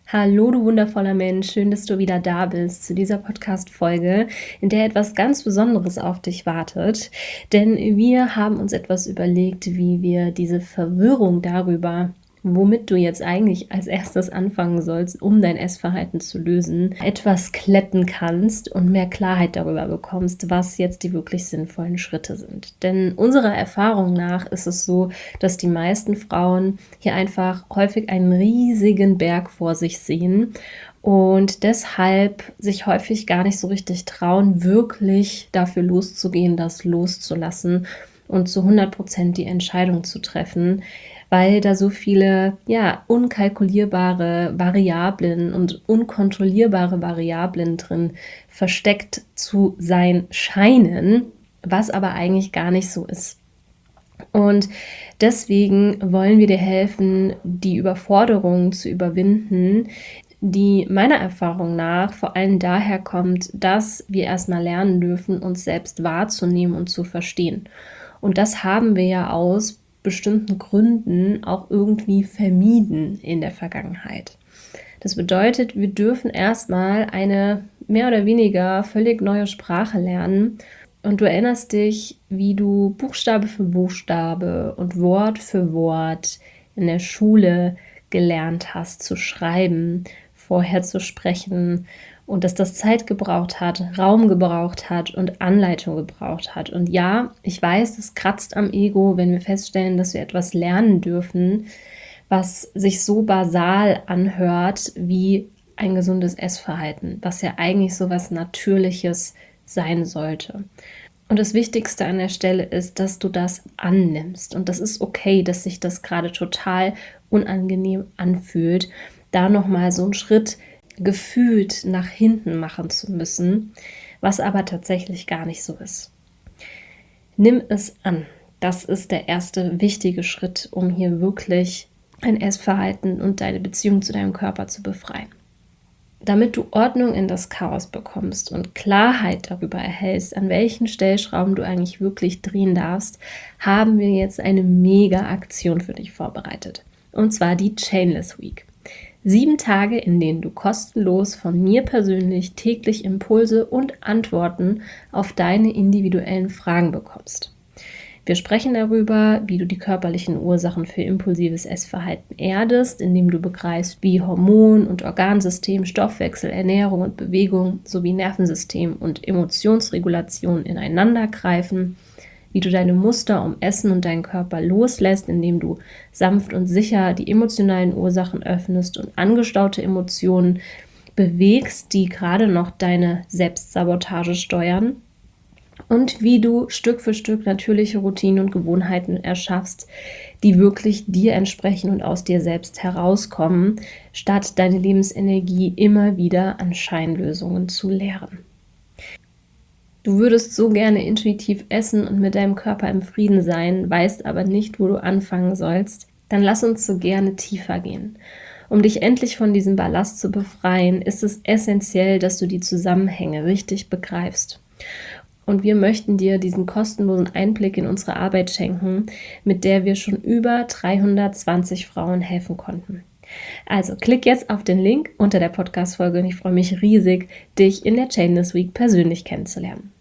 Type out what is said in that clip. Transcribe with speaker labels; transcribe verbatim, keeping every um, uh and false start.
Speaker 1: Hallo, du wundervoller Mensch, schön, dass du wieder da bist zu dieser Podcast-Folge, in der etwas ganz Besonderes auf dich wartet. Denn wir haben uns etwas überlegt, wie wir diese Verwirrung darüber, womit du jetzt eigentlich als erstes anfangen sollst, um dein Essverhalten zu lösen, etwas glätten kannst und mehr Klarheit darüber bekommst, was jetzt die wirklich sinnvollen Schritte sind. Denn unserer Erfahrung nach ist es so, dass die meisten Frauen hier einfach häufig einen riesigen Berg vor sich sehen und deshalb sich häufig gar nicht so richtig trauen, wirklich dafür loszugehen, das loszulassen und zu hundert Prozent die Entscheidung zu treffen, weil da so viele, ja, unkalkulierbare Variablen und unkontrollierbare Variablen drin versteckt zu sein scheinen, was aber eigentlich gar nicht so ist. Und deswegen wollen wir dir helfen, die Überforderung zu überwinden, die meiner Erfahrung nach vor allem daher kommt, dass wir erstmal lernen dürfen, uns selbst wahrzunehmen und zu verstehen. Und das haben wir ja aus bestimmten Gründen auch irgendwie vermieden in der Vergangenheit. Das bedeutet, wir dürfen erstmal eine mehr oder weniger völlig neue Sprache lernen. Und du erinnerst dich, wie du Buchstabe für Buchstabe und Wort für Wort in der Schule gelernt hast zu schreiben, vorher zu sprechen und dass das Zeit gebraucht hat, Raum gebraucht hat und Anleitung gebraucht hat. Und ja, ich weiß, das kratzt am Ego, wenn wir feststellen, dass wir etwas lernen dürfen, was sich so basal anhört wie ein gesundes Essverhalten, was ja eigentlich so was Natürliches sein sollte. Und das Wichtigste an der Stelle ist, dass du das annimmst. Und das ist okay, dass sich das gerade total unangenehm anfühlt, da nochmal so einen Schritt gefühlt nach hinten machen zu müssen, was aber tatsächlich gar nicht so ist. Nimm es an. Das ist der erste wichtige Schritt, um hier wirklich ein Essverhalten und deine Beziehung zu deinem Körper zu befreien. Damit du Ordnung in das Chaos bekommst und Klarheit darüber erhältst, an welchen Stellschrauben du eigentlich wirklich drehen darfst, haben wir jetzt eine Mega-Aktion für dich vorbereitet. Und zwar die Chainless Week. Sieben Tage, in denen du kostenlos von mir persönlich täglich Impulse und Antworten auf deine individuellen Fragen bekommst. Wir sprechen darüber, wie du die körperlichen Ursachen für impulsives Essverhalten erdest, indem du begreifst, wie Hormon- und Organsystem, Stoffwechsel, Ernährung und Bewegung sowie Nervensystem und Emotionsregulation ineinander greifen, wie du deine Muster um Essen und deinen Körper loslässt, indem du sanft und sicher die emotionalen Ursachen öffnest und angestaute Emotionen bewegst, die gerade noch deine Selbstsabotage steuern. Und wie du Stück für Stück natürliche Routinen und Gewohnheiten erschaffst, die wirklich dir entsprechen und aus dir selbst herauskommen, statt deine Lebensenergie immer wieder an Scheinlösungen zu leeren. Du würdest so gerne intuitiv essen und mit deinem Körper im Frieden sein, weißt aber nicht, wo du anfangen sollst. Dann lass uns so gerne tiefer gehen. Um dich endlich von diesem Ballast zu befreien, ist es essentiell, dass du die Zusammenhänge richtig begreifst. Und wir möchten dir diesen kostenlosen Einblick in unsere Arbeit schenken, mit der wir schon über dreihundertzwanzig Frauen helfen konnten. Also klick jetzt auf den Link unter der Podcast-Folge und ich freue mich riesig, dich in der Chainless Week persönlich kennenzulernen.